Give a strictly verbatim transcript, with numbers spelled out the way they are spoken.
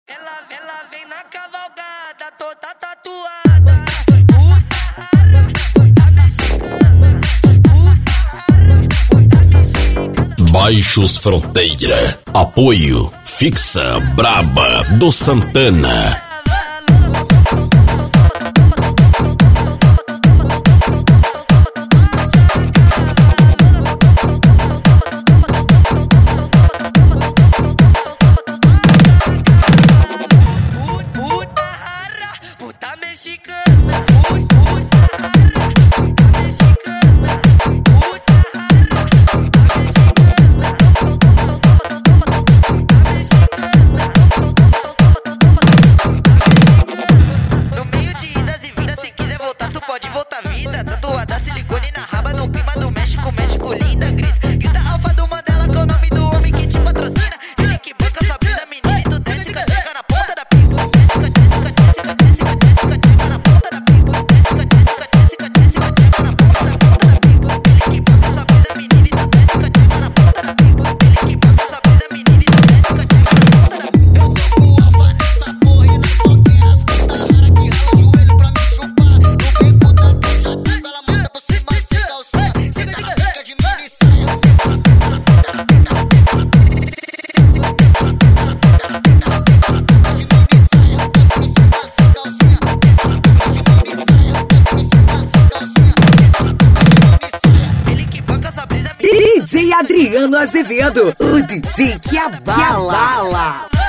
Ela, ela vem na cavalgada, toda tatuada. Puta puta mexicana. Puta mexicana. Baixos Fronteira. Apoio Fixa Braba do Santana. Puta mexicana, puta rara, puta mexicana, puta rara, puta mexicana, puta mexicana, no meio de idas e vindas, se quiser voltar, tu pode voltar vida. Tatuada silicone na raba, no clima do México, México linda, grita, grita alfa do Mandela, com o nome do homem que te patrocina. Ele que banca sua brisa, menina, e tu desce, cateca na ponta da pica. D J Adriano Azevedo, o D J que abala.